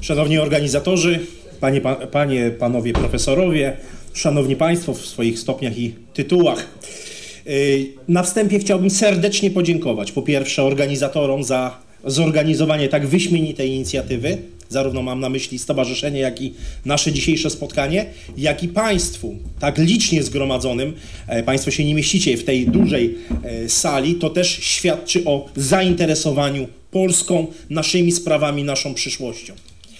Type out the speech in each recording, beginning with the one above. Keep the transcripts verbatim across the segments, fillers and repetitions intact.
Szanowni organizatorzy, panie, pa, panie, panowie profesorowie, szanowni państwo w swoich stopniach i tytułach. Na wstępie chciałbym serdecznie podziękować po pierwsze organizatorom za zorganizowanie tak wyśmienitej inicjatywy. Zarówno mam na myśli stowarzyszenie, jak i nasze dzisiejsze spotkanie, jak i państwu tak licznie zgromadzonym. Państwo się nie mieścicie w tej dużej sali. To też świadczy o zainteresowaniu Polską, naszymi sprawami, naszą przyszłością.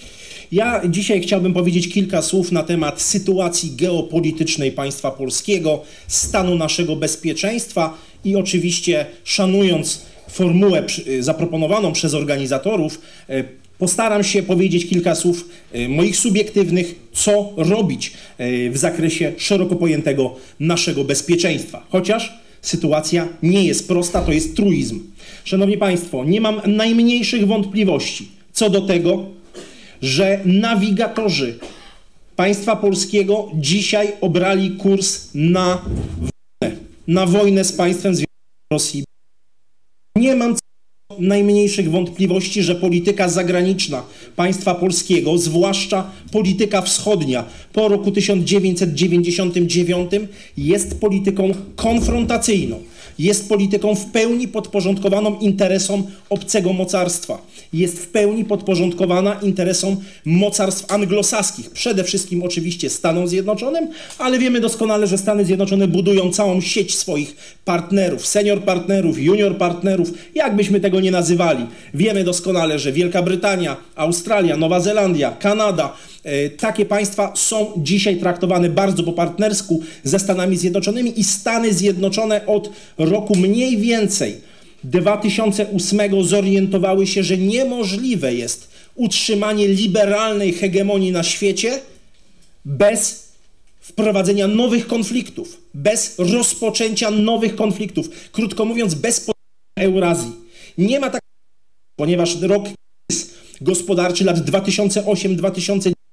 Ja dzisiaj chciałbym powiedzieć kilka słów na temat sytuacji geopolitycznej państwa polskiego, stanu naszego bezpieczeństwa i oczywiście szanując formułę zaproponowaną przez organizatorów, postaram się powiedzieć kilka słów moich subiektywnych, co robić w zakresie szeroko pojętego naszego bezpieczeństwa. Chociaż sytuacja nie jest prosta, to jest truizm. Szanowni Państwo, nie mam najmniejszych wątpliwości co do tego, że nawigatorzy państwa polskiego dzisiaj obrali kurs na wojnę, na wojnę z państwem związanym z Rosji. Nie mam najmniejszych wątpliwości, że polityka zagraniczna państwa polskiego, zwłaszcza polityka wschodnia po roku tysiąc dziewięćset dziewięćdziesiątym dziewiątym jest polityką konfrontacyjną. Jest polityką w pełni podporządkowaną interesom obcego mocarstwa. Jest w pełni podporządkowana interesom mocarstw anglosaskich. Przede wszystkim oczywiście Stanom Zjednoczonym, ale wiemy doskonale, że Stany Zjednoczone budują całą sieć swoich partnerów, senior partnerów, junior partnerów, jak byśmy tego nie nazywali. Wiemy doskonale, że Wielka Brytania, Australia, Nowa Zelandia, Kanada, takie państwa są dzisiaj traktowane bardzo po partnersku ze Stanami Zjednoczonymi i Stany Zjednoczone od roku mniej więcej dwa tysiące ósmego zorientowały się, że niemożliwe jest utrzymanie liberalnej hegemonii na świecie bez wprowadzenia nowych konfliktów, bez rozpoczęcia nowych konfliktów. Krótko mówiąc, bez Eurazji. Nie ma tak, ponieważ rok gospodarczy lat dwa tysiące ósmy do dwa tysiące dziewięć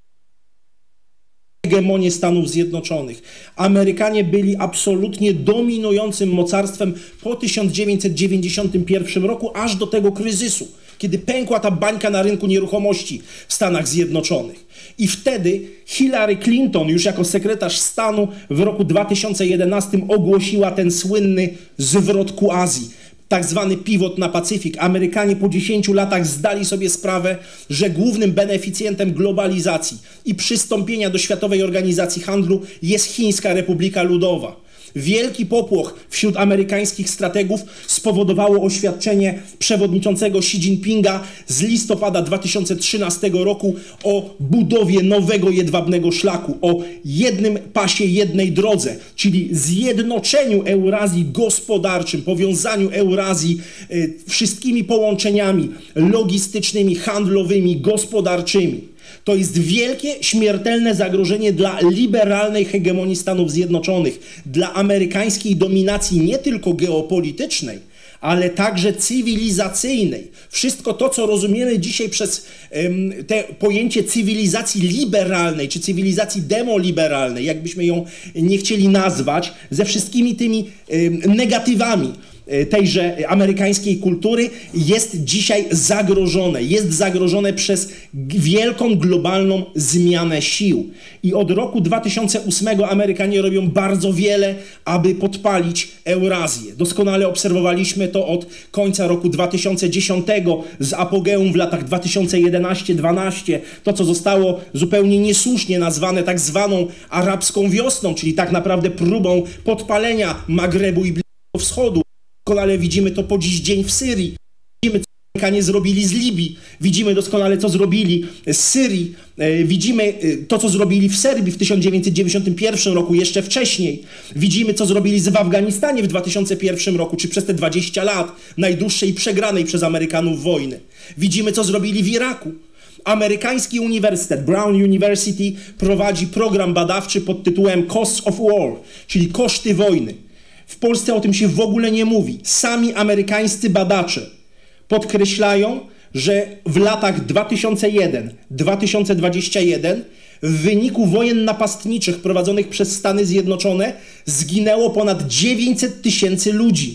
hegemonię Stanów Zjednoczonych. Amerykanie byli absolutnie dominującym mocarstwem po tysiąc dziewięćset dziewięćdziesiątym pierwszym roku, aż do tego kryzysu, kiedy pękła ta bańka na rynku nieruchomości w Stanach Zjednoczonych. I wtedy Hillary Clinton, już jako sekretarz stanu w roku dwa tysiące jedenastym ogłosiła ten słynny zwrot ku Azji. Tak zwany pivot na Pacyfik. Amerykanie po dziesięciu latach zdali sobie sprawę, że głównym beneficjentem globalizacji i przystąpienia do Światowej Organizacji Handlu jest Chińska Republika Ludowa. Wielki popłoch wśród amerykańskich strategów spowodowało oświadczenie przewodniczącego Xi Jinpinga z listopada dwa tysiące trzynastego roku o budowie nowego jedwabnego szlaku, o jednym pasie, jednej drodze, czyli zjednoczeniu Eurazji gospodarczym, powiązaniu Eurazji y, wszystkimi połączeniami logistycznymi, handlowymi, gospodarczymi. To jest wielkie, śmiertelne zagrożenie dla liberalnej hegemonii Stanów Zjednoczonych, dla amerykańskiej dominacji nie tylko geopolitycznej, ale także cywilizacyjnej. Wszystko to, co rozumiemy dzisiaj przez um, te pojęcie cywilizacji liberalnej, czy cywilizacji demoliberalnej, jakbyśmy ją nie chcieli nazwać, ze wszystkimi tymi um, negatywami tejże amerykańskiej kultury, jest dzisiaj zagrożone. Jest zagrożone przez wielką globalną zmianę sił. I od roku dwa tysiące ósmego Amerykanie robią bardzo wiele, aby podpalić Eurazję. Doskonale obserwowaliśmy to od końca roku dwa tysiące dziesiątego z apogeum w latach dwa tysiące jedenastym do dwa tysiące dwunastego. To, co zostało zupełnie niesłusznie nazwane tak zwaną arabską wiosną, czyli tak naprawdę próbą podpalenia Magrebu i Bliskiego Wschodu. Doskonale widzimy to po dziś dzień w Syrii. Widzimy, co Amerykanie zrobili z Libii. Widzimy doskonale, co zrobili z Syrii. Widzimy to, co zrobili w Serbii w tysiąc dziewięćset dziewięćdziesiątym pierwszym roku, jeszcze wcześniej. Widzimy, co zrobili w Afganistanie w dwa tysiące pierwszym roku, czy przez te dwadzieścia lat najdłuższej i przegranej przez Amerykanów wojny. Widzimy, co zrobili w Iraku. Amerykański uniwersytet Brown University prowadzi program badawczy pod tytułem Costs of War, czyli koszty wojny. W Polsce o tym się w ogóle nie mówi. Sami amerykańscy badacze podkreślają, że w latach dwa tysiące pierwszy do dwa tysiące dwudziestego pierwszego w wyniku wojen napastniczych prowadzonych przez Stany Zjednoczone zginęło ponad dziewięćset tysięcy ludzi.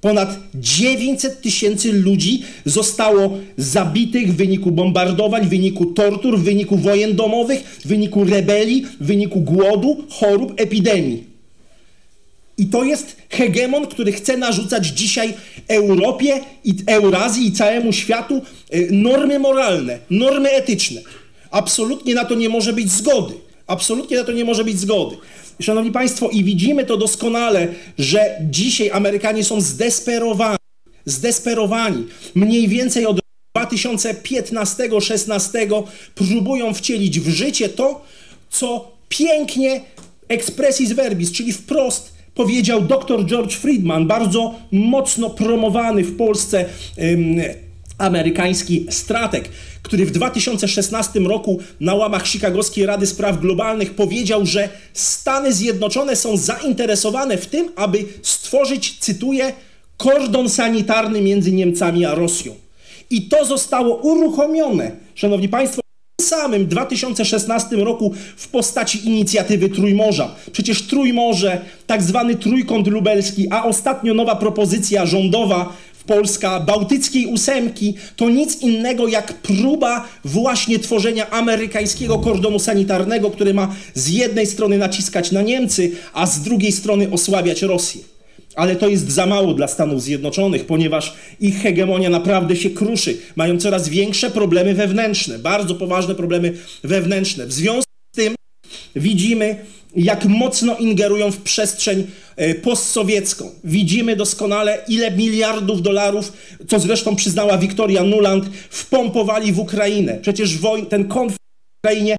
Ponad dziewięćset tysięcy ludzi zostało zabitych w wyniku bombardowań, w wyniku tortur, w wyniku wojen domowych, w wyniku rebelii, w wyniku głodu, chorób, epidemii. I to jest hegemon, który chce narzucać dzisiaj Europie i Eurazji i całemu światu normy moralne, normy etyczne. Absolutnie na to nie może być zgody. Absolutnie na to nie może być zgody. Szanowni Państwo, i widzimy to doskonale, że dzisiaj Amerykanie są zdesperowani. Zdesperowani. Mniej więcej od dwa tysiące piętnastego szesnastego próbują wcielić w życie to, co pięknie expressis verbis, czyli wprost powiedział dr George Friedman, bardzo mocno promowany w Polsce um, amerykański strateg, który w dwa tysiące szesnastym roku na łamach Chicagowskiej Rady Spraw Globalnych powiedział, że Stany Zjednoczone są zainteresowane w tym, aby stworzyć, cytuję, kordon sanitarny między Niemcami a Rosją. I to zostało uruchomione, szanowni Państwo, w samym dwa tysiące szesnastym roku w postaci inicjatywy Trójmorza. Przecież Trójmorze, tak zwany Trójkąt Lubelski, a ostatnio nowa propozycja rządowa Polska, Bałtyckiej Ósemki, to nic innego jak próba właśnie tworzenia amerykańskiego kordonu sanitarnego, który ma z jednej strony naciskać na Niemcy, a z drugiej strony osłabiać Rosję. Ale to jest za mało dla Stanów Zjednoczonych, ponieważ ich hegemonia naprawdę się kruszy. Mają coraz większe problemy wewnętrzne, bardzo poważne problemy wewnętrzne. W związku z tym widzimy, jak mocno ingerują w przestrzeń postsowiecką. Widzimy doskonale, ile miliardów dolarów, co zresztą przyznała Victoria Nuland, wpompowali w Ukrainę. Przecież wojn, ten konflikt w Ukrainie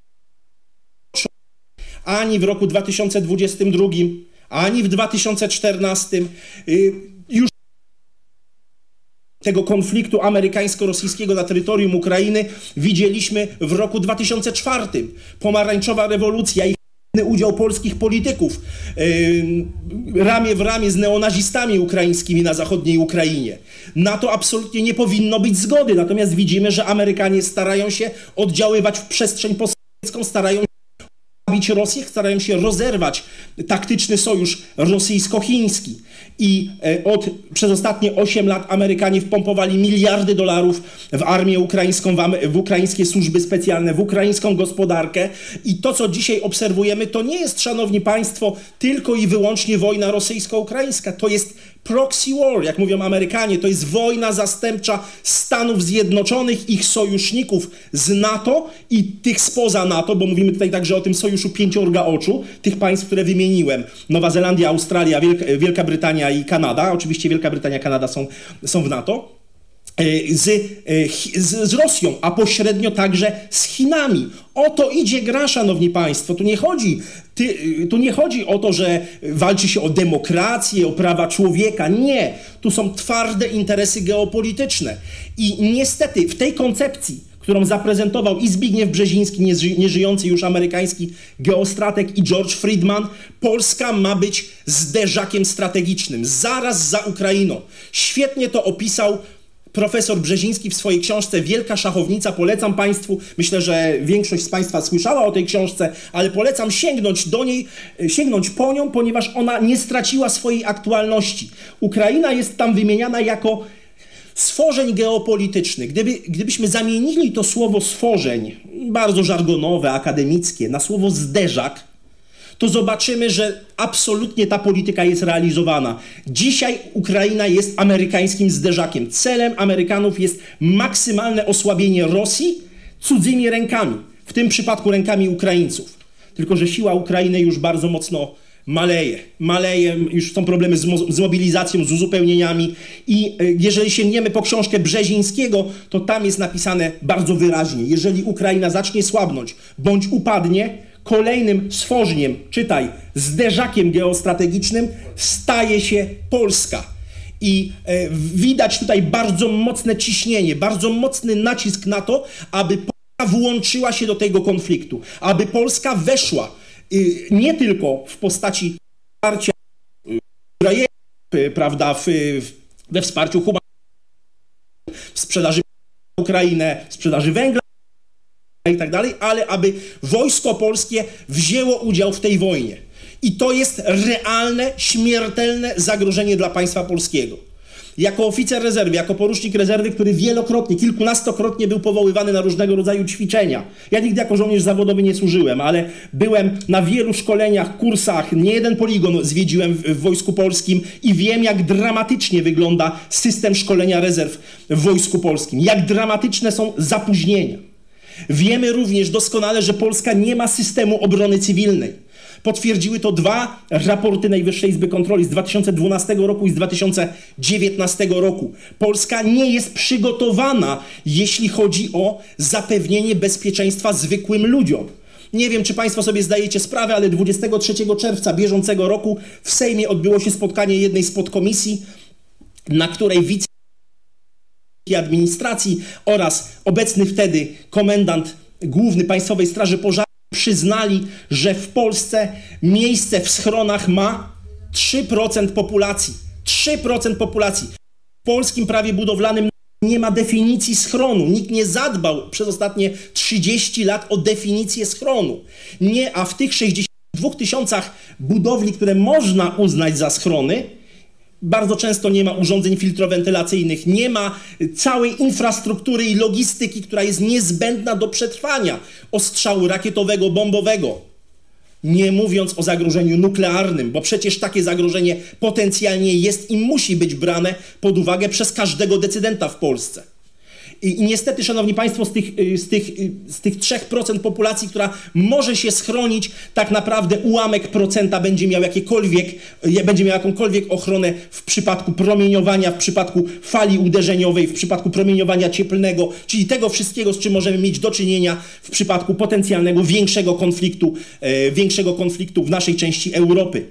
ani w roku dwa tysiące dwudziestym drugim, ani w dwa tysiące czternastym już tego konfliktu amerykańsko-rosyjskiego na terytorium Ukrainy widzieliśmy w roku dwa tysiące czwartym. Pomarańczowa rewolucja i udział polskich polityków yy, ramię w ramię z neonazistami ukraińskimi na zachodniej Ukrainie. Na to absolutnie nie powinno być zgody. Natomiast widzimy, że Amerykanie starają się oddziaływać w przestrzeń postsowiecką, starają się zabić Rosję, starają się rozerwać taktyczny sojusz rosyjsko-chiński. I od, przez ostatnie osiem lat Amerykanie wpompowali miliardy dolarów w armię ukraińską, w, w ukraińskie służby specjalne, w ukraińską gospodarkę. I to, co dzisiaj obserwujemy, to nie jest, szanowni państwo, tylko i wyłącznie wojna rosyjsko-ukraińska. To jest proxy war, jak mówią Amerykanie. To jest wojna zastępcza Stanów Zjednoczonych, ich sojuszników z NATO i tych spoza NATO, bo mówimy tutaj także o tym sojuszu pięciorga oczu, tych państw, które wymieniłem. Nowa Zelandia, Australia, Wielka, Wielka Brytania i Kanada. Oczywiście Wielka Brytania i Kanada są, są w NATO. Z, z, z Rosją, a pośrednio także z Chinami. O to idzie gra, szanowni państwo. Tu nie chodzi, ty, tu nie chodzi o to, że walczy się o demokrację, o prawa człowieka. Nie. Tu są twarde interesy geopolityczne. I niestety w tej koncepcji, którą zaprezentował i Zbigniew Brzeziński, nieżyjący już amerykański geostrateg, i George Friedman, Polska ma być zderzakiem strategicznym, zaraz za Ukrainą. Świetnie to opisał profesor Brzeziński w swojej książce Wielka Szachownica. Polecam Państwu, myślę, że większość z Państwa słyszała o tej książce, ale polecam sięgnąć do niej, sięgnąć po nią, ponieważ ona nie straciła swojej aktualności. Ukraina jest tam wymieniana jako stworzeń geopolitycznych. Gdyby, gdybyśmy zamienili to słowo stworzeń, bardzo żargonowe, akademickie, na słowo zderzak, to zobaczymy, że absolutnie ta polityka jest realizowana. Dzisiaj Ukraina jest amerykańskim zderzakiem. Celem Amerykanów jest maksymalne osłabienie Rosji cudzymi rękami, w tym przypadku rękami Ukraińców. Tylko że siła Ukrainy już bardzo mocno maleje. Maleje, już są problemy z, mo- z mobilizacją, z uzupełnieniami i y, jeżeli sięgniemy po książkę Brzezińskiego, to tam jest napisane bardzo wyraźnie. Jeżeli Ukraina zacznie słabnąć bądź upadnie, kolejnym stworzeniem, czytaj, zderzakiem geostrategicznym staje się Polska. I e, widać tutaj bardzo mocne ciśnienie, bardzo mocny nacisk na to, aby Polska włączyła się do tego konfliktu, aby Polska weszła y, nie tylko w postaci wsparcia Ukrainy, prawda, w, w, we wsparciu humanitarnym, w sprzedaży Ukrainę, w sprzedaży węgla i tak dalej, ale aby wojsko polskie wzięło udział w tej wojnie. I to jest realne, śmiertelne zagrożenie dla państwa polskiego. jako oficer rezerwy, jako porucznik rezerwy, który wielokrotnie, kilkunastokrotnie był powoływany na różnego rodzaju ćwiczenia. Ja nigdy jako żołnierz zawodowy nie służyłem, ale byłem na wielu szkoleniach, kursach, nie jeden poligon zwiedziłem w, w Wojsku Polskim i wiem, jak dramatycznie wygląda system szkolenia rezerw w Wojsku Polskim. Jak dramatyczne są zapóźnienia. Wiemy również doskonale, że Polska nie ma systemu obrony cywilnej. Potwierdziły to dwa raporty Najwyższej Izby Kontroli z dwa tysiące dwunastego roku i z dwa tysiące dziewiętnastego roku. Polska nie jest przygotowana, jeśli chodzi o zapewnienie bezpieczeństwa zwykłym ludziom. Nie wiem, czy Państwo sobie zdajecie sprawę, ale dwudziestego trzeciego czerwca bieżącego roku w Sejmie odbyło się spotkanie jednej z podkomisji, na której wice administracji oraz obecny wtedy komendant główny Państwowej Straży Pożarnej przyznali, że w Polsce miejsce w schronach ma trzy procent populacji. trzy procent populacji. W polskim prawie budowlanym nie ma definicji schronu. Nikt nie zadbał przez ostatnie trzydzieści lat o definicję schronu. Nie, a w tych sześćdziesięciu dwóch tysiącach budowli, które można uznać za schrony, bardzo często nie ma urządzeń filtrowentylacyjnych, nie ma całej infrastruktury i logistyki, która jest niezbędna do przetrwania ostrzału rakietowego, bombowego. Nie mówiąc o zagrożeniu nuklearnym, bo przecież takie zagrożenie potencjalnie jest i musi być brane pod uwagę przez każdego decydenta w Polsce. I, i niestety, szanowni państwo, z tych, z tych, z tych trzech procent populacji, która może się schronić, tak naprawdę ułamek procenta będzie miał jakiekolwiek, będzie miał jakąkolwiek ochronę w przypadku promieniowania, w przypadku fali uderzeniowej, w przypadku promieniowania cieplnego, czyli tego wszystkiego, z czym możemy mieć do czynienia w przypadku potencjalnego większego konfliktu, e, większego konfliktu w naszej części Europy.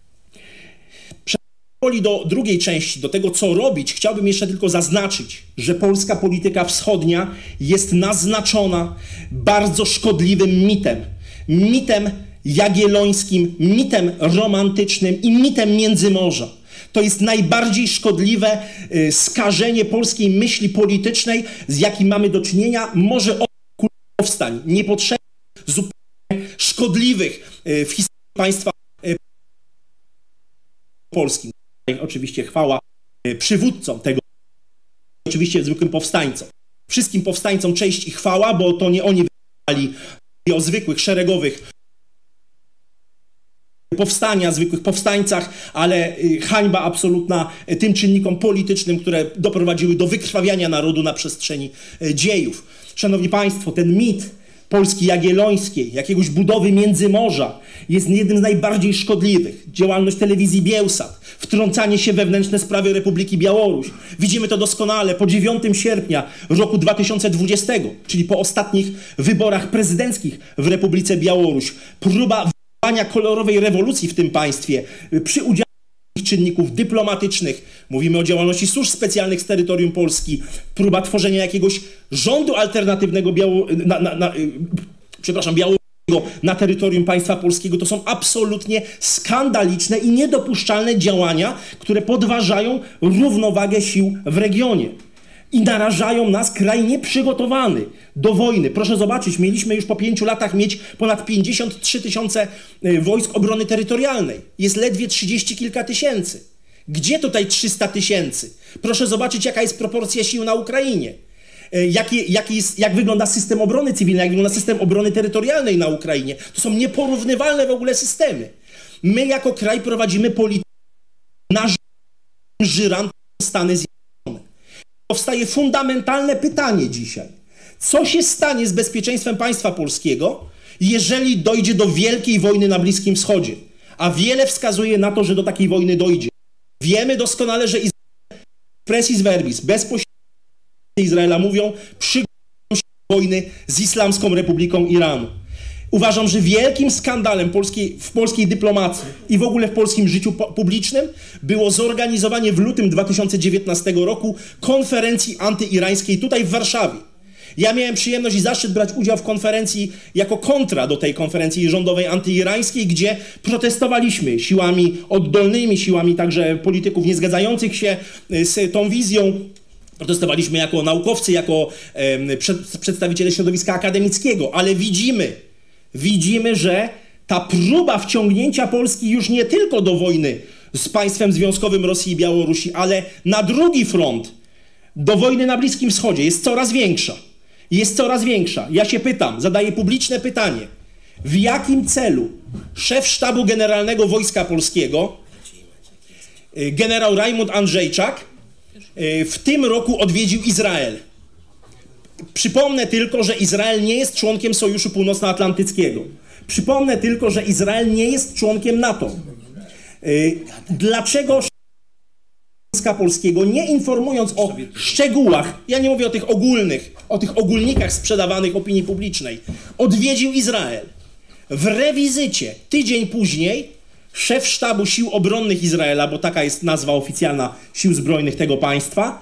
Do drugiej części, do tego, co robić, chciałbym jeszcze tylko zaznaczyć, że polska polityka wschodnia jest naznaczona bardzo szkodliwym mitem. Mitem jagiellońskim, mitem romantycznym i mitem Międzymorza. To jest najbardziej szkodliwe skażenie polskiej myśli politycznej, z jakim mamy do czynienia. Może od powstań niepotrzebnych, zupełnie szkodliwych w historii państwa polskim. Oczywiście chwała przywódcom tego, oczywiście zwykłym powstańcom. Wszystkim powstańcom cześć i chwała, bo to nie oni wybrali o zwykłych, szeregowych powstania, zwykłych powstańcach, ale hańba absolutna tym czynnikom politycznym, które doprowadziły do wykrwawiania narodu na przestrzeni dziejów. Szanowni Państwo, ten mit Polski Jagiellońskiej, jakiegoś budowy Międzymorza jest jednym z najbardziej szkodliwych. Działalność telewizji Biełsat, wtrącanie się w wewnętrzne sprawy Republiki Białoruś. Widzimy to doskonale po dziewiątego sierpnia roku dwa tysiące dwudziestego, czyli po ostatnich wyborach prezydenckich w Republice Białoruś. Próba wywołania kolorowej rewolucji w tym państwie przy udziale czynników dyplomatycznych. Mówimy o działalności służb specjalnych z terytorium Polski. Próba tworzenia jakiegoś rządu alternatywnego Biało... na, na, na, przepraszam, białoruskiego na terytorium państwa polskiego. To są absolutnie skandaliczne i niedopuszczalne działania, które podważają równowagę sił w regionie. I narażają nas, kraj nieprzygotowany do wojny. Proszę zobaczyć, mieliśmy już po pięciu latach mieć ponad pięćdziesiąt trzy tysiące wojsk obrony terytorialnej. Jest ledwie trzydzieści kilka tysięcy. Gdzie tutaj trzysta tysięcy? Proszę zobaczyć, jaka jest proporcja sił na Ukrainie. Jaki, jaki jest, jak wygląda system obrony cywilnej, jak wygląda system obrony terytorialnej na Ukrainie. To są nieporównywalne w ogóle systemy. My jako kraj prowadzimy politykę na żyrant Stany Zjednoczone. Powstaje fundamentalne pytanie dzisiaj. Co się stanie z bezpieczeństwem państwa polskiego, jeżeli dojdzie do wielkiej wojny na Bliskim Wschodzie? A wiele wskazuje na to, że do takiej wojny dojdzie. Wiemy doskonale, że expressis verbis, bezpośrednio Izraela mówią, przygotują się do wojny z Islamską Republiką Iranu. Uważam, że wielkim skandalem polskiej, w polskiej dyplomacji i w ogóle w polskim życiu publicznym było zorganizowanie w lutym dwa tysiące dziewiętnastego roku konferencji antyirańskiej tutaj w Warszawie. Ja miałem przyjemność i zaszczyt brać udział w konferencji jako kontra do tej konferencji rządowej antyirańskiej, gdzie protestowaliśmy siłami oddolnymi, siłami także polityków niezgadzających się z tą wizją. Protestowaliśmy jako naukowcy, jako e, przed, przedstawiciele środowiska akademickiego, ale widzimy, widzimy, że ta próba wciągnięcia Polski już nie tylko do wojny z państwem związkowym Rosji i Białorusi, ale na drugi front, do wojny na Bliskim Wschodzie, jest coraz większa. Jest coraz większa. Ja się pytam, zadaję publiczne pytanie. W jakim celu szef Sztabu Generalnego Wojska Polskiego, generał Rajmund Andrzejczak, w tym roku odwiedził Izrael? Przypomnę tylko, że Izrael nie jest członkiem Sojuszu Północnoatlantyckiego. Przypomnę tylko, że Izrael nie jest członkiem NATO. Dlaczego Wojska Polskiego, nie informując o szczegółach, ja nie mówię o tych ogólnych, o tych ogólnikach sprzedawanych opinii publicznej, odwiedził Izrael? W rewizycie tydzień później szef Sztabu Sił Obronnych Izraela, bo taka jest nazwa oficjalna Sił Zbrojnych tego państwa,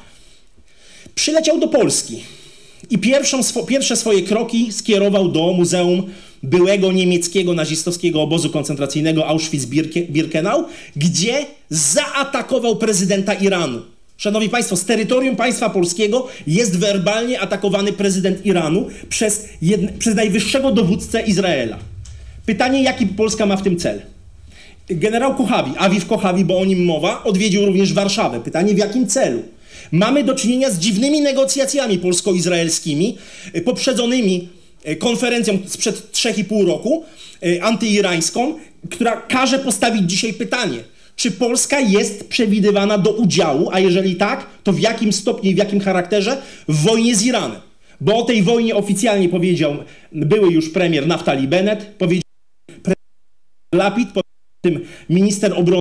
przyleciał do Polski i pierwszą, pierwsze swoje kroki skierował do Muzeum byłego niemieckiego nazistowskiego obozu koncentracyjnego Auschwitz-Birkenau, gdzie zaatakował prezydenta Iranu. Szanowni Państwo, z terytorium państwa polskiego jest werbalnie atakowany prezydent Iranu przez, jedne, przez najwyższego dowódcę Izraela. Pytanie, jaki Polska ma w tym cel? Generał Kochawi, Aviv Kochawi, bo o nim mowa, odwiedził również Warszawę. Pytanie, w jakim celu? Mamy do czynienia z dziwnymi negocjacjami polsko-izraelskimi, poprzedzonymi konferencją sprzed trzech i pół roku, antyirańską, która każe postawić dzisiaj pytanie, czy Polska jest przewidywana do udziału, a jeżeli tak, to w jakim stopniu i w jakim charakterze w wojnie z Iranem? Bo o tej wojnie oficjalnie powiedział były już premier Naftali Bennett, powiedział premier Lapid, powiedział o tym minister obrony,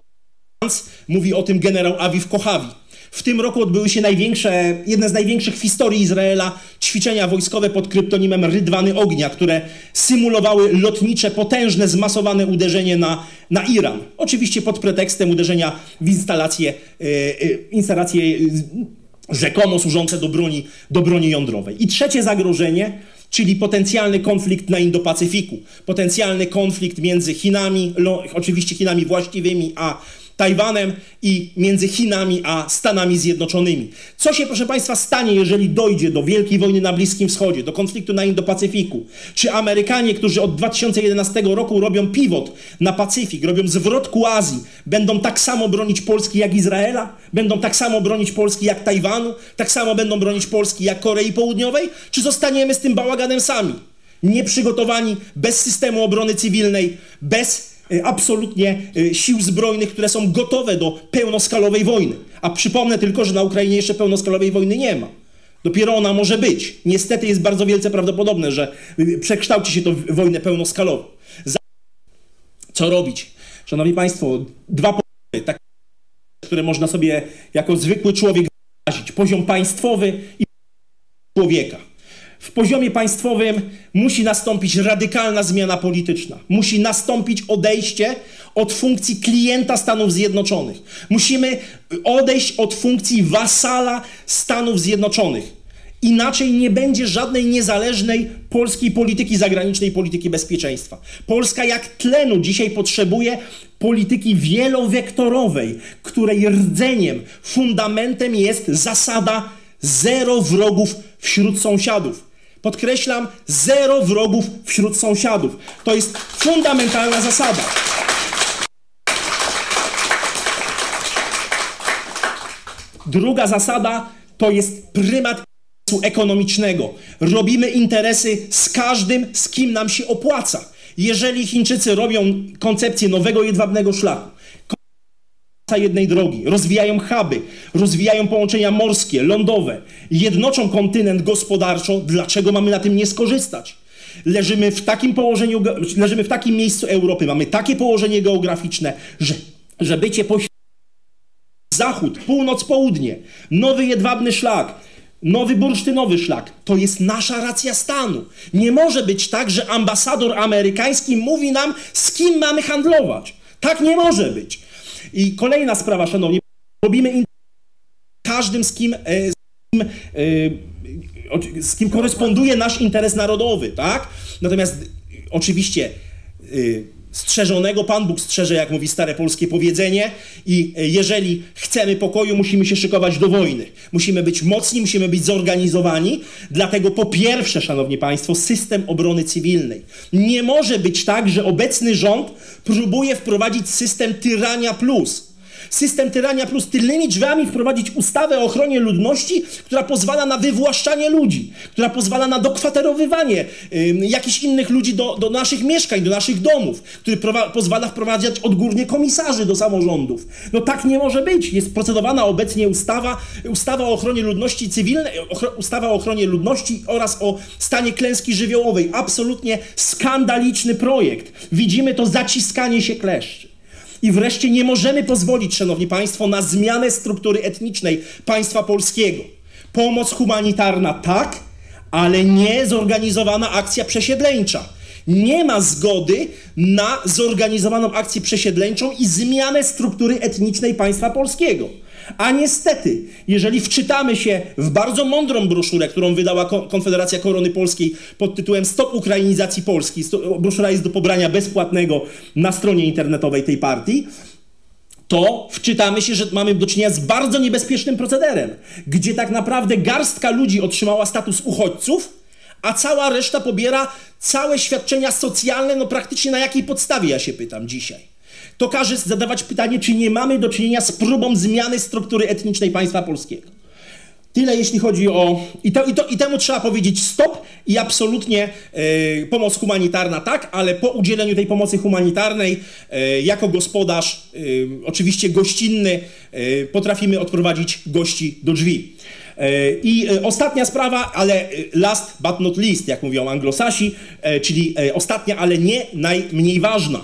mówi o tym generał Aviv Kochavi. W tym roku odbyły się największe, jedne z największych w historii Izraela ćwiczenia wojskowe pod kryptonimem Rydwany Ognia, które symulowały lotnicze, potężne, zmasowane uderzenie na, na Iran. Oczywiście pod pretekstem uderzenia w instalacje, yy, yy, instalacje yy, rzekomo służące do broni, do broni jądrowej. I trzecie zagrożenie, czyli potencjalny konflikt na Indo-Pacyfiku. Potencjalny konflikt między Chinami, lo, oczywiście Chinami właściwymi, a Tajwanem i między Chinami a Stanami Zjednoczonymi. Co się, proszę Państwa, stanie, jeżeli dojdzie do wielkiej wojny na Bliskim Wschodzie, do konfliktu na Indo-Pacyfiku? Czy Amerykanie, którzy od dwa tysiące jedenastego roku robią pivot na Pacyfik, robią zwrot ku Azji, będą tak samo bronić Polski jak Izraela? Będą tak samo bronić Polski jak Tajwanu? Tak samo będą bronić Polski jak Korei Południowej? Czy zostaniemy z tym bałaganem sami? Nieprzygotowani, bez systemu obrony cywilnej, bez absolutnie sił zbrojnych, które są gotowe do pełnoskalowej wojny. A przypomnę tylko, że na Ukrainie jeszcze pełnoskalowej wojny nie ma. Dopiero ona może być. Niestety jest bardzo wielce prawdopodobne, że przekształci się to w wojnę pełnoskalową. Co robić? Szanowni Państwo, dwa poziomy, takie, które można sobie jako zwykły człowiek wyrazić. Poziom państwowy i człowieka. W poziomie państwowym musi nastąpić radykalna zmiana polityczna. Musi nastąpić odejście od funkcji klienta Stanów Zjednoczonych. Musimy odejść od funkcji wasala Stanów Zjednoczonych. Inaczej nie będzie żadnej niezależnej polskiej polityki zagranicznej, polityki bezpieczeństwa. Polska jak tlenu dzisiaj potrzebuje polityki wielowektorowej, której rdzeniem, fundamentem jest zasada zero wrogów wśród sąsiadów. Podkreślam, zero wrogów wśród sąsiadów. To jest fundamentalna zasada. Druga zasada to jest prymat ekonomicznego. Robimy interesy z każdym, z kim nam się opłaca. Jeżeli Chińczycy robią koncepcję nowego jedwabnego szlaku, jednej drogi, rozwijają huby, rozwijają połączenia morskie, lądowe, jednoczą kontynent gospodarczo, dlaczego mamy na tym nie skorzystać? Leżymy w takim położeniu, leżymy w takim miejscu Europy, mamy takie położenie geograficzne, że, że bycie pośrodku, zachód, północ, południe, nowy jedwabny szlak, nowy bursztynowy szlak, to jest nasza racja stanu. Nie może być tak, że ambasador amerykański mówi nam, z kim mamy handlować. Tak nie może być. I kolejna sprawa, szanowni, robimy interesy z każdym, z kim, z kim, z kim koresponduje nasz interes narodowy, tak? Natomiast oczywiście strzeżonego Pan Bóg strzeże, jak mówi stare polskie powiedzenie, i jeżeli chcemy pokoju, musimy się szykować do wojny. Musimy być mocni, musimy być zorganizowani, dlatego po pierwsze, szanowni państwo, system obrony cywilnej. Nie może być tak, że obecny rząd próbuje wprowadzić system tyrania plus. System Tyrania Plus, tylnymi drzwiami wprowadzić ustawę o ochronie ludności, która pozwala na wywłaszczanie ludzi, która pozwala na dokwaterowywanie y, jakichś innych ludzi do, do naszych mieszkań, do naszych domów, który pozwala wprowadzać odgórnie komisarzy do samorządów. No tak nie może być. Jest procedowana obecnie ustawa, ustawa o ochronie ludności cywilnej, ustawa o ochronie ludności oraz o stanie klęski żywiołowej. Absolutnie skandaliczny projekt. Widzimy to zaciskanie się kleszczy. I wreszcie nie możemy pozwolić, szanowni państwo, na zmianę struktury etnicznej państwa polskiego. Pomoc humanitarna tak, ale nie zorganizowana akcja przesiedleńcza. Nie ma zgody na zorganizowaną akcję przesiedleńczą i zmianę struktury etnicznej państwa polskiego. A niestety, jeżeli wczytamy się w bardzo mądrą broszurę, którą wydała Konfederacja Korony Polskiej pod tytułem Stop Ukrainizacji Polski, broszura jest do pobrania bezpłatnego na stronie internetowej tej partii, to wczytamy się, że mamy do czynienia z bardzo niebezpiecznym procederem, gdzie tak naprawdę garstka ludzi otrzymała status uchodźców, a cała reszta pobiera całe świadczenia socjalne, no praktycznie na jakiej podstawie, ja się pytam dzisiaj. To każe zadawać pytanie, czy nie mamy do czynienia z próbą zmiany struktury etnicznej państwa polskiego. Tyle jeśli chodzi o... I, to, i, to, i temu trzeba powiedzieć stop i absolutnie e, pomoc humanitarna tak, ale po udzieleniu tej pomocy humanitarnej e, jako gospodarz, e, oczywiście gościnny, e, potrafimy odprowadzić gości do drzwi. E, I e, ostatnia sprawa, ale last but not least, jak mówią anglosasi, e, czyli e, ostatnia, ale nie najmniej ważna.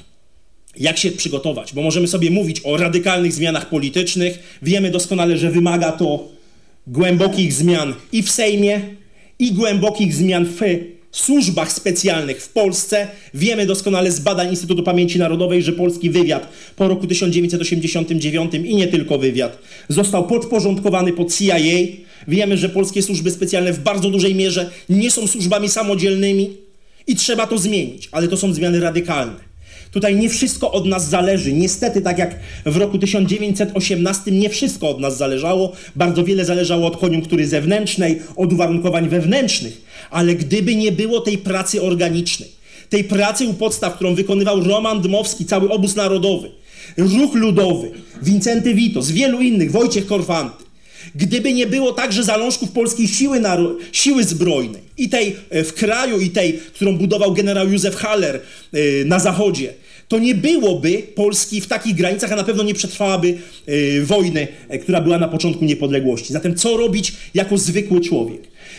Jak się przygotować? Bo możemy sobie mówić o radykalnych zmianach politycznych. Wiemy doskonale, że wymaga to głębokich zmian i w Sejmie, i głębokich zmian w służbach specjalnych w Polsce. Wiemy doskonale z badań Instytutu Pamięci Narodowej, że polski wywiad po roku tysiąc dziewięćset osiemdziesiątym dziewiątym i nie tylko wywiad został podporządkowany pod C I A. Wiemy, że polskie służby specjalne w bardzo dużej mierze nie są służbami samodzielnymi i trzeba to zmienić, ale to są zmiany radykalne. Tutaj nie wszystko od nas zależy. Niestety, tak jak w roku tysiąc dziewięćset osiemnastym nie wszystko od nas zależało. Bardzo wiele zależało od koniunktury zewnętrznej, od uwarunkowań wewnętrznych. Ale gdyby nie było tej pracy organicznej, tej pracy u podstaw, którą wykonywał Roman Dmowski, cały obóz narodowy, Ruch Ludowy, Wincenty Witos, wielu innych, Wojciech Korfanty, gdyby nie było także zalążków polskiej siły, naro- siły zbrojnej, i tej w kraju, i tej, którą budował generał Józef Haller yy, na zachodzie, to nie byłoby Polski w takich granicach, a na pewno nie przetrwałaby yy, wojny, yy, która była na początku niepodległości. Zatem co robić jako zwykły człowiek?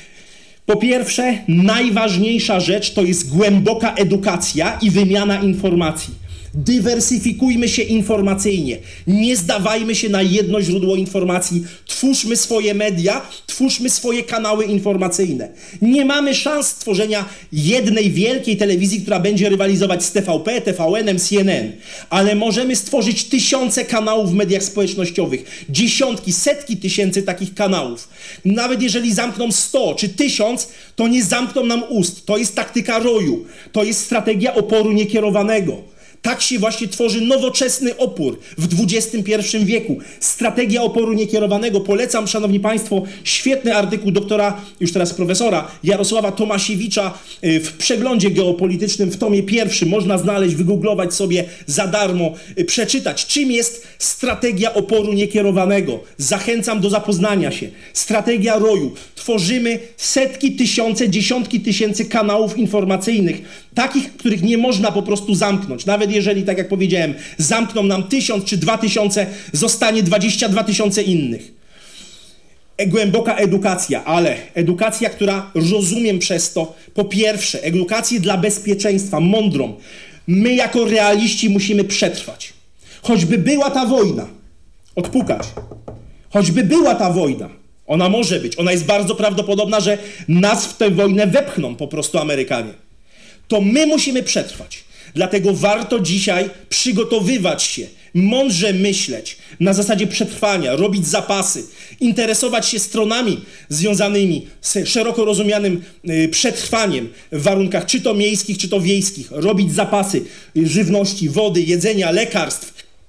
Po pierwsze, najważniejsza rzecz to jest głęboka edukacja i wymiana informacji. Dywersyfikujmy się informacyjnie. Nie zdawajmy się na jedno źródło informacji. Twórzmy swoje media, twórzmy swoje kanały informacyjne. Nie mamy szans stworzenia jednej wielkiej telewizji, która będzie rywalizować z T V P, T V N-em, C N N. Ale możemy stworzyć tysiące kanałów w mediach społecznościowych. Dziesiątki, setki tysięcy takich kanałów. Nawet jeżeli zamkną sto czy tysiąc, to nie zamkną nam ust. To jest taktyka roju. To jest strategia oporu niekierowanego. Tak się właśnie tworzy nowoczesny opór w dwudziestym pierwszym wieku. Strategia oporu niekierowanego. Polecam, szanowni państwo, świetny artykuł doktora, już teraz profesora, Jarosława Tomasiewicza w przeglądzie geopolitycznym w tomie pierwszym. Można znaleźć, wygooglować sobie za darmo, przeczytać, czym jest strategia oporu niekierowanego. Zachęcam do zapoznania się. Strategia roju. Tworzymy setki, tysiące, dziesiątki tysięcy kanałów informacyjnych, takich, których nie można po prostu zamknąć. Nawet jeżeli, tak jak powiedziałem, zamkną nam tysiąc czy dwa tysiące, zostanie dwadzieścia dwa tysiące innych. E, głęboka edukacja, ale edukacja, która rozumiem przez to, po pierwsze, edukację dla bezpieczeństwa, mądrą. My jako realiści musimy przetrwać. Choćby była ta wojna, odpukać, choćby była ta wojna, ona może być, ona jest bardzo prawdopodobna, że nas w tę wojnę wepchną po prostu Amerykanie. To my musimy przetrwać. Dlatego warto dzisiaj przygotowywać się, mądrze myśleć na zasadzie przetrwania, robić zapasy, interesować się stronami związanymi z szeroko rozumianym y, przetrwaniem w warunkach czy to miejskich, czy to wiejskich, robić zapasy żywności, wody, jedzenia, lekarstw,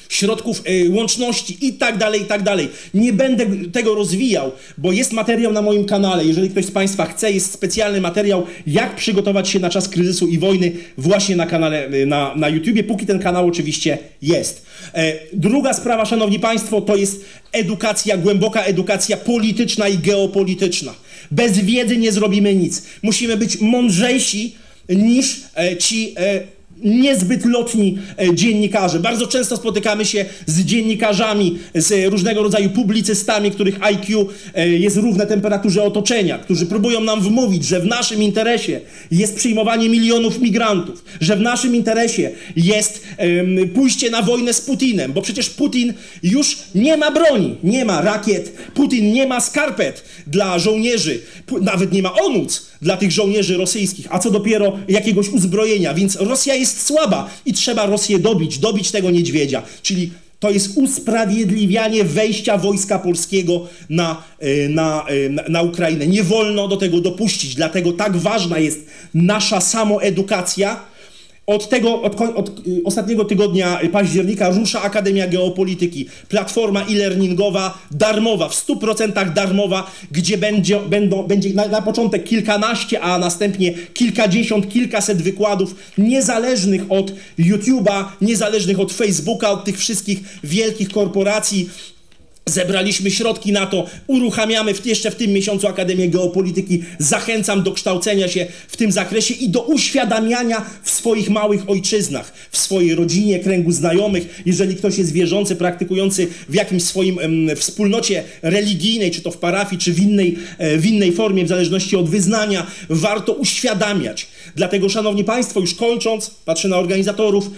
środków y, łączności i tak dalej, i tak dalej. Nie będę tego rozwijał, bo jest materiał na moim kanale. Jeżeli ktoś z Państwa chce, jest specjalny materiał, jak przygotować się na czas kryzysu i wojny właśnie na kanale, y, na, na YouTubie, póki ten kanał oczywiście jest. E, druga sprawa, Szanowni Państwo, to jest edukacja, głęboka edukacja polityczna i geopolityczna. Bez wiedzy nie zrobimy nic. Musimy być mądrzejsi niż e, ci e, niezbyt lotni e, dziennikarze. Bardzo często spotykamy się z dziennikarzami, z różnego rodzaju publicystami, których I Q e, jest równe temperaturze otoczenia, którzy próbują nam wmówić, że w naszym interesie jest przyjmowanie milionów migrantów, że w naszym interesie jest e, pójście na wojnę z Putinem, bo przecież Putin już nie ma broni, nie ma rakiet, Putin nie ma skarpet dla żołnierzy, nawet nie ma onuc dla tych żołnierzy rosyjskich, a co dopiero jakiegoś uzbrojenia, więc Rosja jest słaba i trzeba Rosję dobić, dobić tego niedźwiedzia, czyli to jest usprawiedliwianie wejścia wojska polskiego na, na, na, na Ukrainę. Nie wolno do tego dopuścić, dlatego tak ważna jest nasza samoedukacja. Od tego, od, od ostatniego tygodnia października rusza Akademia Geopolityki, platforma e-learningowa, darmowa, w stu procentach darmowa, gdzie będzie, będą, będzie na, na początek kilkanaście, a następnie kilkadziesiąt, kilkaset wykładów niezależnych od YouTube'a, niezależnych od Facebooka, od tych wszystkich wielkich korporacji. Zebraliśmy środki na to, uruchamiamy w, jeszcze w tym miesiącu Akademię Geopolityki. Zachęcam do kształcenia się w tym zakresie i do uświadamiania w swoich małych ojczyznach, w swojej rodzinie, kręgu znajomych. Jeżeli ktoś jest wierzący, praktykujący w jakimś swoim em, wspólnocie religijnej, czy to w parafii, czy w innej, e, w innej formie, w zależności od wyznania, warto uświadamiać. Dlatego, Szanowni Państwo, już kończąc, patrzę na organizatorów,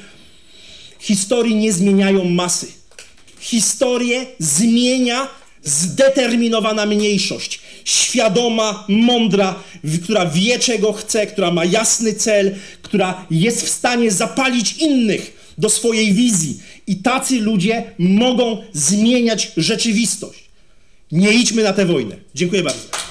historii nie zmieniają masy. Historię zmienia zdeterminowana mniejszość, świadoma, mądra, która wie, czego chce, która ma jasny cel, która jest w stanie zapalić innych do swojej wizji. I tacy ludzie mogą zmieniać rzeczywistość. Nie idźmy na tę wojnę. Dziękuję bardzo.